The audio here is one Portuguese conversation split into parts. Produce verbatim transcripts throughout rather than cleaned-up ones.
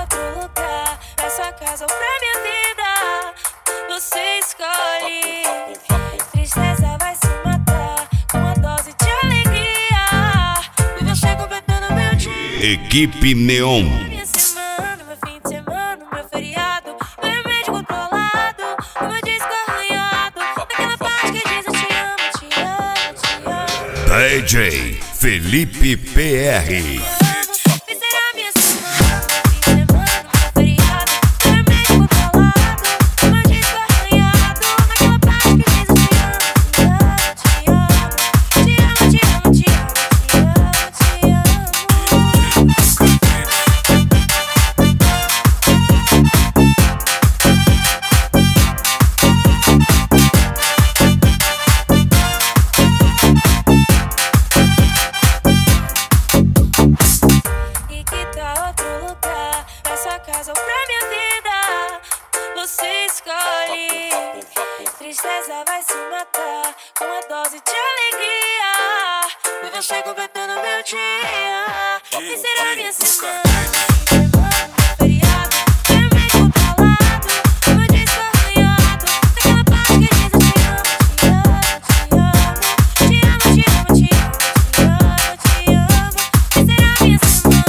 outro lugar, pra sua casa ou pra minha vida, você escolhe. Tristeza vai se matar com uma dose de alegria, e você completando meu dia. Equipe Neon. Minha semana, meu fim de semana, meu feriado, meu remédio controlado, o meu disco arranhado, naquela parte que diz eu te amo, te amo, te amo. D J Felipe P R. Casa ou pra minha vida, você escolhe. Tristeza vai se matar com uma dose de alegria, e você completando meu dia. E será minha semana, feriado, meu remédio controlado, o meu disco arranhado, naquela parte que diz eu te amo, te amo, te amo, te amo, te amo, te amo, te amo. E será minha semana.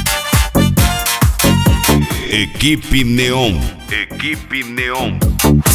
Equipe Neon. Equipe Neon.